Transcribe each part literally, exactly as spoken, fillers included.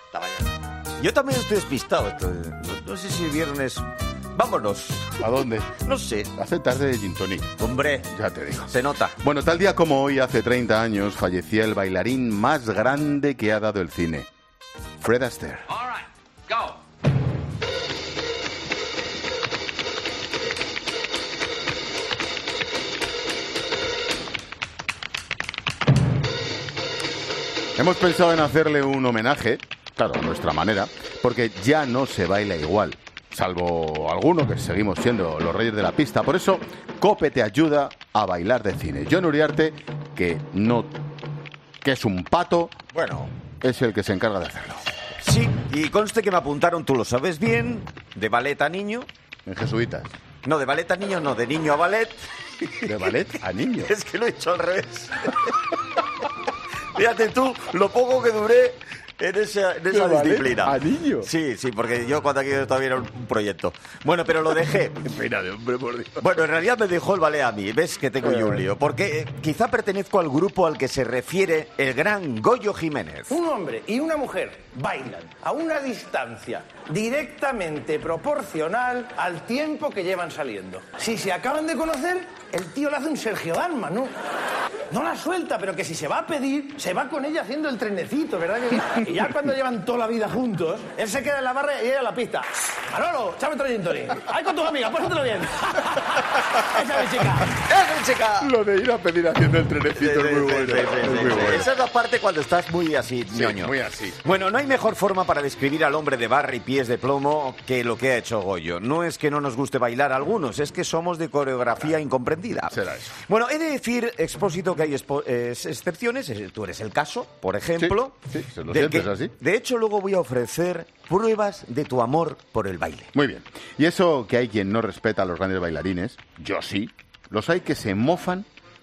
Hasta mañana. Yo también estoy despistado. No, no sé si el viernes... Vámonos. ¿A dónde? No sé. Hace tarde de gin tonic. Hombre, ya te digo. Se nota. Bueno, tal día como hoy, hace treinta años, fallecía el bailarín más grande que ha dado el cine. Fred Astaire. All right, go. Hemos pensado en hacerle un homenaje, claro, a nuestra manera, porque ya no se baila igual, salvo alguno que seguimos siendo los reyes de la pista. Por eso, COPE te ayuda a bailar de cine. John Uriarte, que no, que es un pato, bueno, es el que se encarga de hacerlo. Sí, y conste que me apuntaron, tú lo sabes bien, de ballet a niño. En jesuitas. No, de ballet a niño, no, de niño a ballet. ¿De ballet a niño? Es que lo he hecho al revés. Fíjate tú lo poco que duré en esa, en esa disciplina. ¿A niño? Sí, sí, porque yo cuando aquí todavía era un proyecto. Bueno, pero lo dejé. Pena de hombre, por Dios. Bueno, en realidad me dejó el ballet a mí. ¿Ves que tengo yo un lío? Porque eh, quizá pertenezco al grupo al que se refiere el gran Goyo Jiménez. Un hombre y una mujer bailan a una distancia directamente proporcional al tiempo que llevan saliendo. Si se acaban de conocer, el tío le hace un Sergio Dalma, ¿no? No la suelta, pero que si se va a pedir, se va con ella haciendo el trenecito, ¿verdad que sí? Y ya cuando llevan toda la vida juntos, él se queda en la barra y ella en la pista. Manolo, échame otro gin tonic. Ahí con tus amigas, pónsatelo bien. Esa es mi chica. ¡Esa es mi chica! Lo de ir a pedir haciendo el trenecito Sí, es muy sí, bueno. sí, sí, es sí, muy sí. bueno. Esa es la parte cuando estás muy así, Sí, ñoño. muy así. Bueno, no hay mejor forma para describir al hombre de barra y pies de plomo que lo que ha hecho Goyo. No es que no nos guste bailar a algunos, es que somos de coreografía incomprendida. Será eso. Bueno, he de decir, Expósito, que hay expo- eh, excepciones. Tú eres el caso, por ejemplo. Sí, sí, se lo del sientes que- así. De hecho, luego voy a ofrecer pruebas de tu amor por el baile. Muy bien. Y eso que hay quien no respeta a los grandes bailarines, yo sí, los hay que se mofan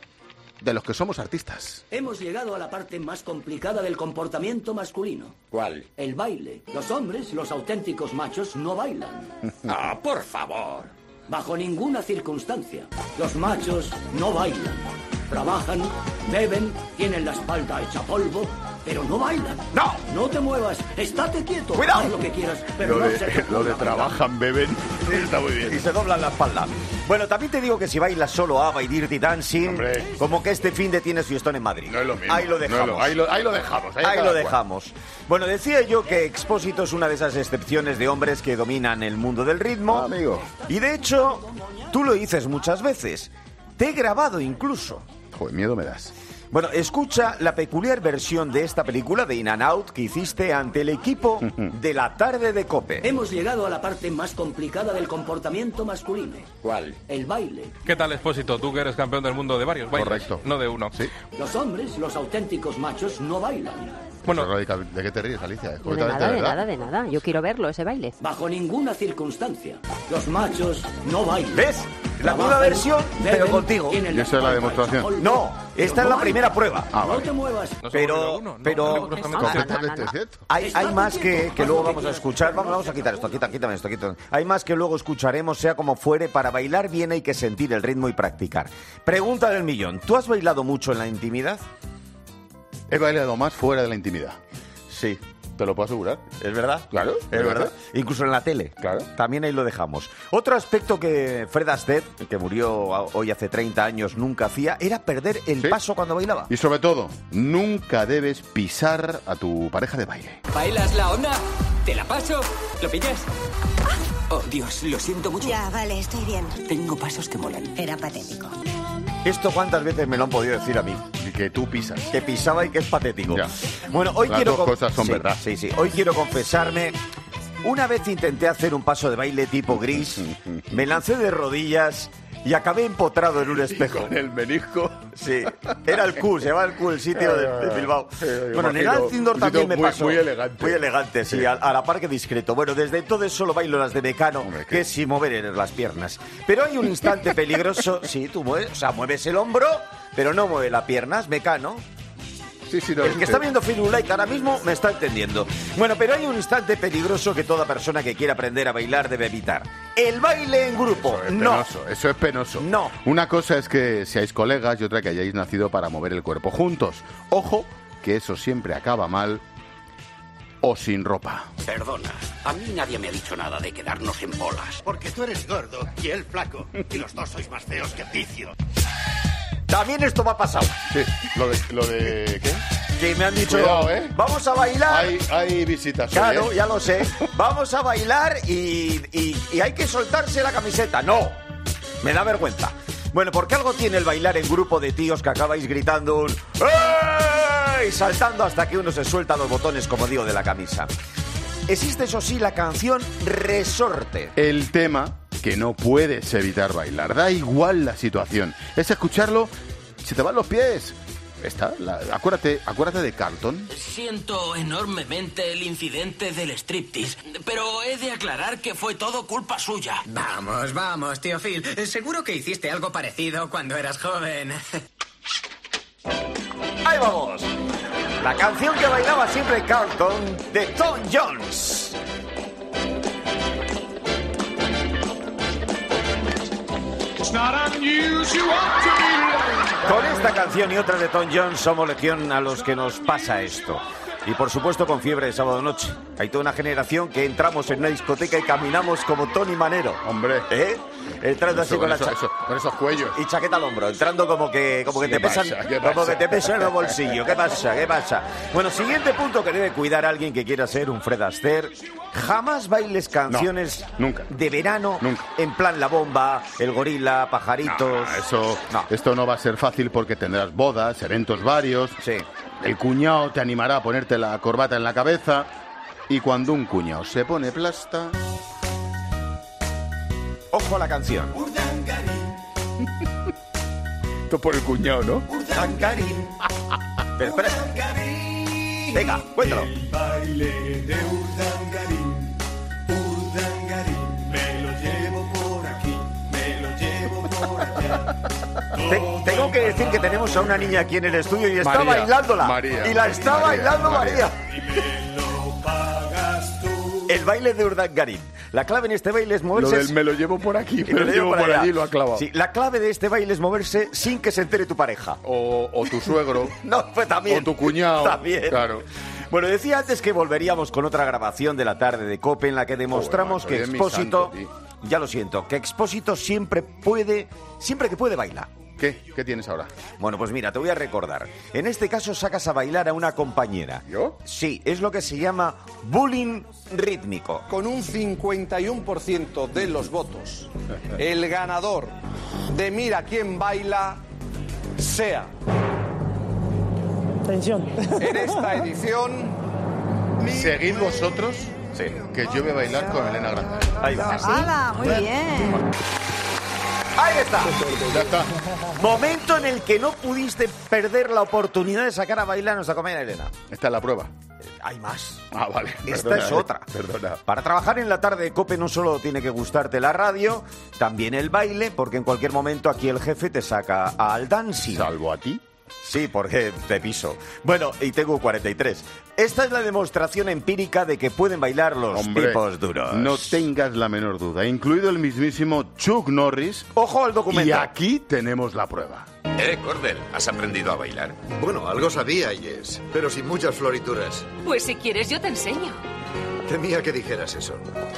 de los que somos artistas. Hemos llegado a la parte más complicada del comportamiento masculino. ¿Cuál? El baile. Los hombres, los auténticos machos, no bailan. Ah, por favor. Bajo ninguna circunstancia. Los machos no bailan. Trabajan, beben, tienen la espalda hecha polvo, pero no bailan. ¡No! No te muevas, estate quieto. ¡Cuidado! Haz lo que quieras, pero Lo no de, se te lo de ocurra trabajan, beben, está muy bien. Y se doblan la espalda. Bueno, también te digo que si bailas solo ABBA y Dirty Dancing, Hombre. como que este fin de tienes fiestón en Madrid. No es lo mismo. Ahí lo no es dejamos. ahí, lo, ahí lo dejamos. Ahí, Ahí cada lo cual. dejamos. Bueno, decía yo que Expósito es una de esas excepciones de hombres que dominan el mundo del ritmo. Ah, amigo. Y de hecho, tú lo dices muchas veces. Te he grabado incluso. Joder, miedo me das. Bueno, escucha la peculiar versión de esta película de In and Out que hiciste ante el equipo de la tarde de COPE. Hemos llegado a la parte más complicada del comportamiento masculino. ¿Cuál? El baile. ¿Qué tal, Expósito? Tú que eres campeón del mundo de varios bailes. Correcto. No de uno. Sí. Los hombres, los auténticos machos, no bailan. Bueno, ¿De qué te ríes, Alicia? ¿Es De completamente nada, de verdad? nada, de nada. Yo quiero verlo, ese baile. Bajo ninguna circunstancia. Los machos no bailan. ¿Ves? La Trabajan, nueva versión, pero beben, contigo. tienen ¿Y esa es la espalda demostración? hecha polvo, No, pero esta es no la bailan. primera prueba. Ah, No vale. te muevas. no se pero- vuelve uno, ¿no? pero- Rigurosamente Ah, cierto. Completamente no, no. cierto. Hay, hay más que, que luego vamos a escuchar. Vamos, vamos a quitar esto, quita, quítame esto, quítame. Hay más que luego escucharemos, sea como fuere. Para bailar bien hay que sentir el ritmo y practicar. Pregunta del millón: ¿tú has bailado mucho en la intimidad? He bailado más fuera de la intimidad. Sí. ¿Te lo puedo asegurar? ¿Es verdad? Claro, Es es verdad. verdad. Incluso en la tele. Claro. También ahí lo dejamos. Otro aspecto que Fred Astaire, que murió hoy hace treinta años, nunca hacía, era perder el Sí. paso cuando bailaba. Y sobre todo, nunca debes pisar a tu pareja de baile. ¿Bailas la onda? ¿Te la paso? ¿Lo pillas? Oh, Dios, lo siento mucho. Ya, vale, estoy bien. Tengo pasos que molan. Era patético. ¿Esto cuántas veces me lo han podido decir a mí? Y que tú pisas. Que pisaba y que es patético. Ya. Bueno, hoy Las quiero... dos con- cosas son Sí, verdad. Sí, sí. Hoy quiero confesarme. Una vez intenté hacer un paso de baile tipo gris, me lancé de rodillas y acabé empotrado en un espejo. Con el menisco. Sí, era el Q, se llama el Q, el sitio de, de Bilbao. Eh, Bueno, en el imagino, Alcindor un también sitio me muy- pasó. muy elegante. Muy elegante, sí, a, a la par que discreto. Bueno, desde entonces solo bailo las de Mecano, Hombre, que qué- es sin mover las piernas. Pero hay un instante peligroso, sí, tú mueves, o sea, mueves el hombro, pero no mueves las piernas, Mecano. Sí, sí, no, El que está viendo Film Like ahora mismo me está entendiendo. Bueno, pero hay un instante peligroso que toda persona que quiera aprender a bailar debe evitar. El baile en grupo. Eso es No. penoso, eso es penoso. No. Una cosa es que seáis colegas y otra que hayáis nacido para mover el cuerpo juntos. Ojo, que eso siempre acaba mal o sin ropa. Perdona, a mí nadie me ha dicho nada de quedarnos en bolas. Porque tú eres gordo y él flaco. Y los dos sois más feos que vicio. También esto me ha pasado. Sí, lo de... Lo de ¿qué? Que me han dicho, Cuidado, ¿eh? vamos a bailar. Hay, hay visitas. Claro, hoy, ¿eh? ya lo sé. Vamos a bailar y, y, y hay que soltarse la camiseta. No, me da vergüenza. Bueno, porque algo tiene el bailar en grupo de tíos que acabáis gritando un ¡ey! Saltando hasta que uno se suelta los botones, como digo, de la camisa. Existe, eso sí, la canción Resorte. El tema que no puedes evitar bailar. Da igual la situación. Es escucharlo, se te van los pies. Está, la, acuérdate, acuérdate de Carlton. Siento enormemente el incidente del striptease, pero he de aclarar que fue todo culpa suya. Vamos, vamos, tío Phil. Seguro que hiciste algo parecido cuando eras joven. ¡Ahí vamos! La canción que bailaba siempre Carlton, de Tom Jones. Con esta canción y otras de Tom Jones somos legión a los que nos pasa esto. Y por supuesto con Fiebre de Sábado Noche. Hay toda una generación que entramos en una discoteca y caminamos como Tony Manero. Hombre. ¿Eh? Entrando Eso, así con, con, la eso, cha- eso, con esos cuellos. y chaqueta al hombro, entrando como que como que ¿Qué te pesan, pasa? ¿Qué como pasa? que te pesan los bolsillos. ¿Qué pasa? ¿Qué pasa? Bueno, siguiente punto que debe cuidar alguien que quiera ser un Fred Astaire. Jamás bailes canciones No, nunca. de verano Nunca. en plan La Bomba, El Gorila, Pajaritos. Ah, eso, No. Esto no va a ser fácil porque tendrás bodas, eventos varios. Sí. El cuñado te animará a ponerte la corbata en la cabeza. Y cuando un cuñado se pone plasta... Ojo a la canción. Esto por el cuñado, ¿no? Urdangarín. Pero espera. Venga, cuéntalo. El baile de Urdangarín, Urdangarín, me lo llevo por aquí, me lo llevo por allá. Te- tengo que decir que tenemos a una niña aquí en el estudio y está María, bailándola. María, y la está María, bailando María. María. Y me lo pagas tú. El baile de Urdangarín. La clave en este baile es Lo moverse... del me lo llevo por aquí, y me lo llevo por allá. allí, lo ha clavado. Sí, la clave de este baile es moverse sin que se entere tu pareja. O, o tu suegro. No, pues también. O tu cuñado. También. Claro. Bueno, decía antes que volveríamos con otra grabación de la tarde de COPE en la que demostramos Joder, que macho, Expósito... oye, mi santo, ya lo siento, que Expósito siempre puede... Siempre que puede bailar. ¿Qué? ¿Qué tienes ahora? Bueno, pues mira, te voy a recordar. En este caso sacas a bailar a una compañera. ¿Yo? Sí, es lo que se llama bullying rítmico. Con un cincuenta y uno por ciento de los votos, el ganador de Mira quién baila sea... Atención. En esta edición... Seguid vosotros, Sí. que yo voy a bailar con Elena Grande. Ahí va. ¡Hala! Muy bien. Ahí está. Ya está. Momento en el que no pudiste perder la oportunidad de sacar a bailar a nuestra compañera Elena. Esta es la prueba. Hay más. Ah, vale. Esta Perdona, es eh. otra. Perdona. Para trabajar en la tarde de COPE no solo tiene que gustarte la radio, también el baile, porque en cualquier momento aquí el jefe te saca al dancing. ¿Salvo a ti? Sí, porque te piso. Bueno, y tengo cuarenta y tres. Esta es la demostración empírica de que pueden bailar los Hombre, tipos duros. no tengas la menor duda, incluido el mismísimo Chuck Norris. Ojo al documento. Y aquí tenemos la prueba. Eh, Cordel, ¿has aprendido a bailar? Bueno, algo sabía, Yes, pero sin muchas florituras. Pues si quieres yo te enseño. Temía que dijeras eso.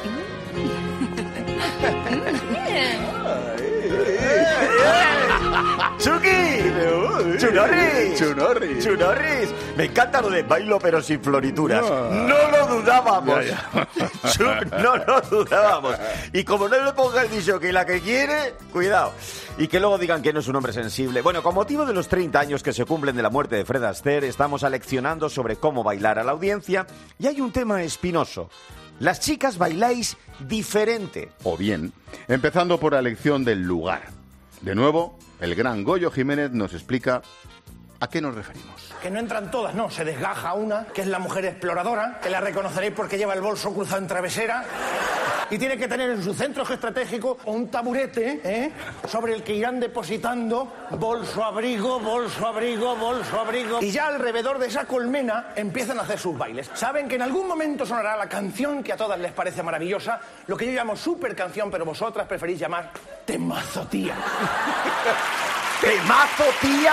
¡Chucky! ¡Chunorris! Chunorris. ¡Chunorris! Me encanta lo de bailo pero sin florituras. No. ¡No lo dudábamos! Ya, Chuck, no lo dudábamos. Y como no le pongas dicho que la que quiere, cuidado. Y que luego digan que no es un hombre sensible. Bueno, con motivo de los treinta años que se cumplen de la muerte de Fred Astaire, estamos aleccionando sobre cómo bailar a la audiencia. Y hay un tema espinoso. Las chicas bailáis diferente. O bien, empezando por la elección del lugar. De nuevo, el gran Goyo Jiménez nos explica a qué nos referimos. Que no entran todas, no. Se desgaja una, que es la mujer exploradora, que la reconoceréis porque lleva el bolso cruzado en travesera. Y tiene que tener en su centro geoestratégico un taburete, ¿eh? Sobre el que irán depositando bolso, abrigo, bolso, abrigo, bolso, abrigo. Y ya alrededor de esa colmena empiezan a hacer sus bailes. Saben que en algún momento sonará la canción que a todas les parece maravillosa, lo que yo llamo super canción, pero vosotras preferís llamar temazo, tía. ¡Temazo, tía!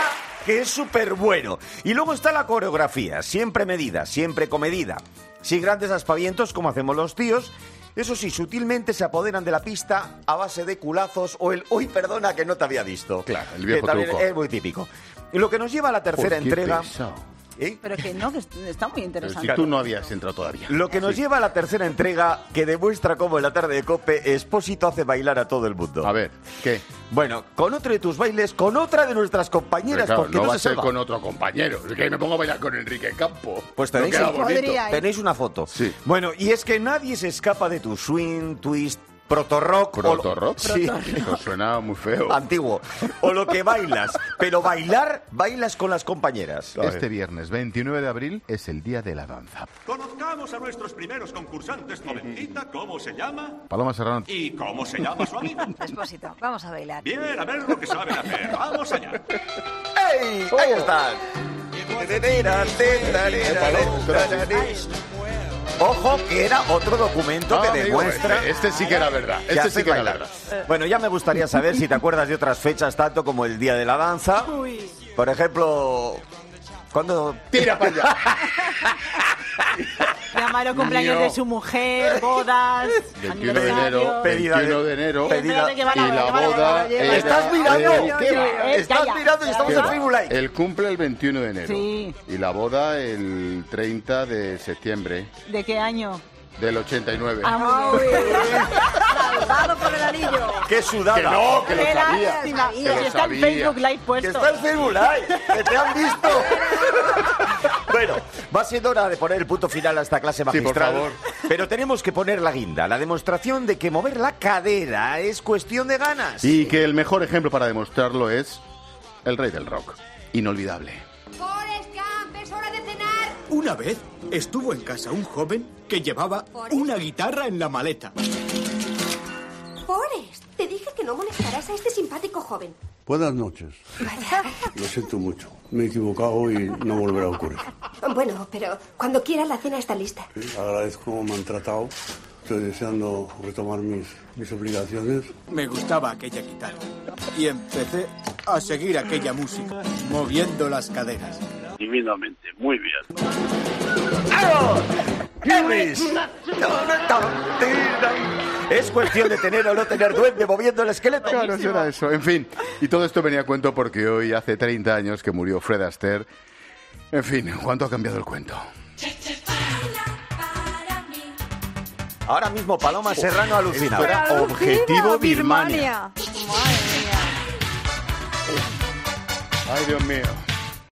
que es súper bueno. Y luego está la coreografía, siempre medida, siempre comedida. Sin grandes aspavientos como hacemos los tíos. Eso sí, sutilmente se apoderan de la pista a base de culazos o el uy, perdona, que no te había visto. Claro, el viejo que también truco. es muy típico. Y lo que nos lleva a la tercera Por qué entrega... pesado. ¿Eh? Pero que no, que está muy Pero interesante. si tú no habías entrado todavía. Lo que nos lleva a la tercera entrega, que demuestra cómo en la tarde de COPE Expósito hace bailar a todo el mundo. A ver, ¿qué? Bueno, con otro de tus bailes, con otra de nuestras compañeras, Pero claro, porque no no, va a se ser salva. con otro compañero. Es que me pongo a bailar con Enrique Campo. Pues No tenéis, queda un- bonito. tenéis una foto. Sí. Bueno, y es que nadie se escapa de tu swing, twist, proto-rock. o lo- ¿Proto-rock? Sí. Eso suena muy feo. Antiguo. O lo que bailas. Pero bailar, bailas con las compañeras. Este viernes veintinueve de abril es el Día de la Danza. Conozcamos a nuestros primeros concursantes. Jovencita, ¿cómo se llama? Paloma Serrano. ¿Y cómo se llama su amigo? Expósito, vamos a bailar. Bien, a ver lo que saben hacer. Vamos allá. ¡Ey! Ahí están. Ojo, que era otro documento Ah, que amigo, demuestra... este, este sí que era verdad. que Este haces sí que era bailar. verdad. Bueno, ya me gustaría saber si te acuerdas de otras fechas, tanto como el Día de la Danza. Por ejemplo, ¿cuándo...? Tira para allá. Llamaron cumpleaños Mío. de su mujer, bodas, veintiuno de aniversario. enero, Pedida de- veintiuno de enero, pedida- Que van a y ver, la que van a ver, boda que van a ver. era- ¡Estás mirando! Eh, ¿qué va? Eh, ¡Estás calla. mirando y estamos en Facebook Live! El cumple el veintiuno de enero. Sí. Y la boda el treinta de septiembre ¿De qué año? del ochenta y nueve. Ah, muy bien. Salvado por el anillo. ¡Qué sudada! Que no, que lo Qué sabía. lástima. Que Y lo está en sabía. Facebook Live ¡Que puesto. está en Facebook Live! ¡Que te han visto! Bueno, va siendo hora de poner el punto final a esta clase Sí, por magistral. favor. Pero tenemos que poner la guinda, la demostración de que mover la cadera es cuestión de ganas. Y que el mejor ejemplo para demostrarlo es el rey del rock. Inolvidable. Forrest Gump, es hora de cenar. Una vez estuvo en casa un joven que llevaba una guitarra en la maleta. Forrest, te dije que no molestarás a este simpático joven. Buenas noches. Lo siento mucho. Me he equivocado y no volverá a ocurrir. Bueno, pero cuando quieras la cena está lista. Agradezco cómo me han tratado. Estoy deseando retomar mis, mis obligaciones. Me gustaba aquella guitarra y empecé a seguir aquella música, moviendo las caderas. Divinamente, muy bien. ¡Elvis! Es cuestión de tener o no tener duende moviendo el esqueleto. Claro, será eso. En fin, y todo esto venía a cuento porque hoy hace treinta años que murió Fred Astaire. En fin, ¿cuánto ha cambiado el cuento? Ahora mismo Paloma Serrano alucina. Esto era Objetivo Birmania. Madre mía. Ay, Dios mío.